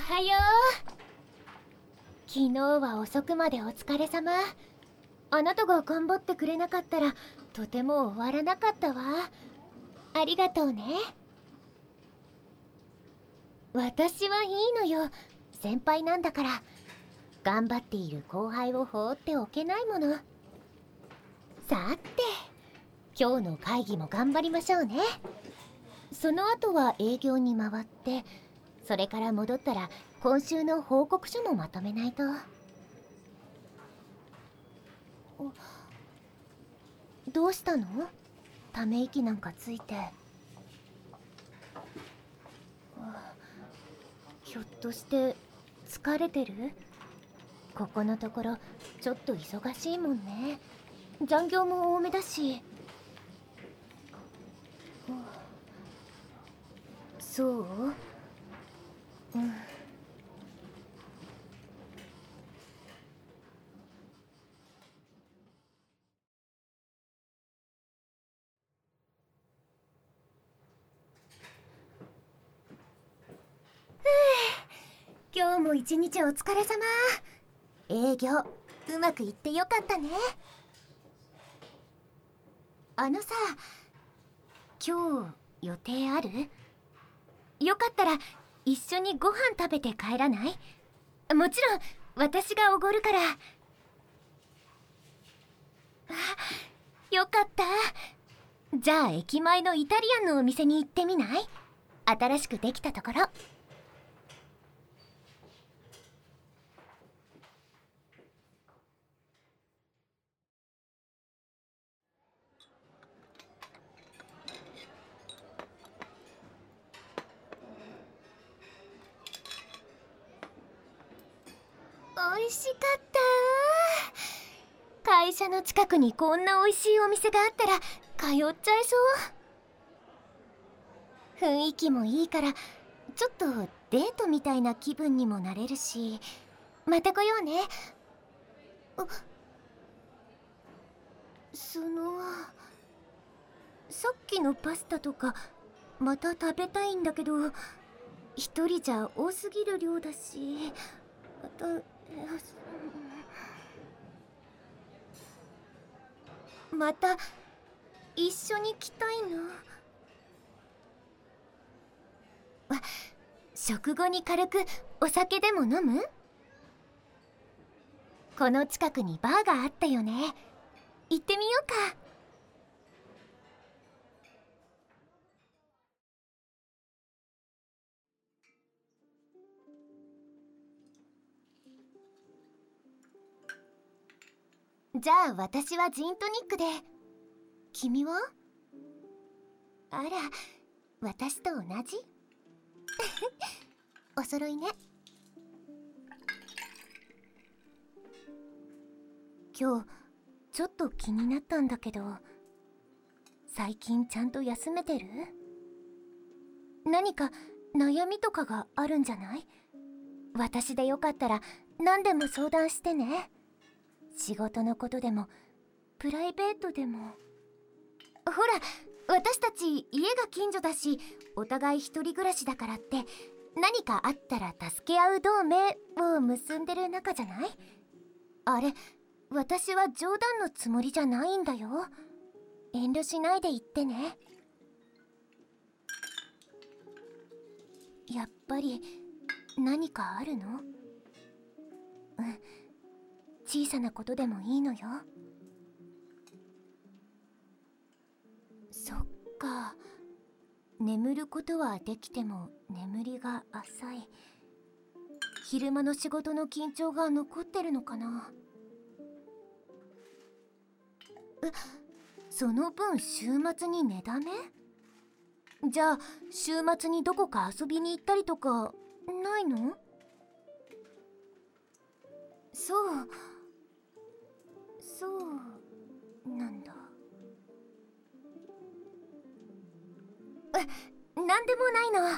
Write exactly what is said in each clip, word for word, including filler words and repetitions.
はよう。昨日は遅くまでお疲れ様。あなたが頑張ってくれなかったらとても終わらなかったわ。ありがとうね。私はいいのよ、先輩なんだから。頑張っている後輩を放っておけないもの。さて、今日の会議も頑張りましょうね。その後は営業に回って、それから戻ったら今週の報告書もまとめないと。どうしたの？ため息なんかついて。ひょっとして疲れてる？ここのところちょっと忙しいもんね。残業も多めだし。そう？うん。今日も一日お疲れ様。営業うまくいってよかったね。あのさ、今日予定ある？よかったら一緒にご飯食べて帰らない？もちろん私がおごるから。あ、よかった。じゃあ駅前のイタリアンのお店に行ってみない？新しくできたところ。美味しかった。会社の近くにこんな美味しいお店があったら通っちゃいそう。雰囲気もいいからちょっとデートみたいな気分にもなれるし、また来ようね。あ、そのさっきのパスタとかまた食べたいんだけど、一人じゃ多すぎる量だし、またまた一緒に来たいな。食後に軽くお酒でも飲む？この近くにバーがあったよね。行ってみようか。じゃあ私はジントニックで。君は？あら、私と同じ？お揃いね。今日ちょっと気になったんだけど、最近ちゃんと休めてる？何か悩みとかがあるんじゃない？私でよかったら何でも相談してね。仕事のことでもプライベートでも。ほら、私たち家が近所だし、お互い一人暮らしだからって何かあったら助け合う同盟を結んでる仲じゃない？あれ、私は冗談のつもりじゃないんだよ。遠慮しないで言ってね。やっぱり何かあるの？うん、小さなことでもいいのよ。そっか。眠ることはできても眠りが浅い。昼間の仕事の緊張が残ってるのかな。え、その分週末に寝だめ？じゃあ週末にどこか遊びに行ったりとかないの？そう、そうなんだ。え、なんでもないの。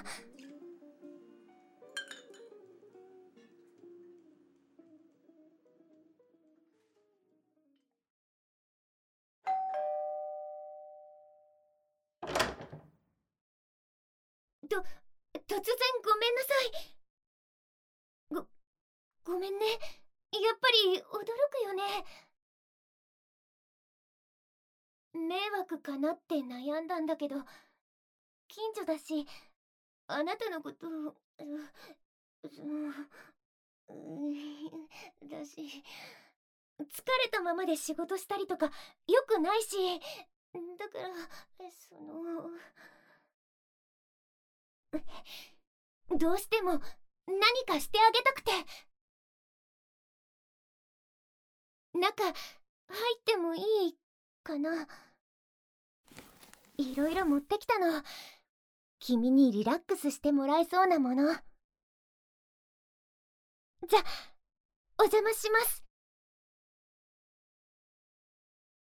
と、突然ごめんなさい。 ごめんね。やっぱり驚くよね。迷惑かなって悩んだんだけど、近所だし、あなたのことを、う、う、うだし、疲れたままで仕事したりとかよくないし、だから、その、どうしても何かしてあげたくて。中入ってもいいかな。いろいろ持ってきたの。君にリラックスしてもらえそうなもの。じゃ、お邪魔します。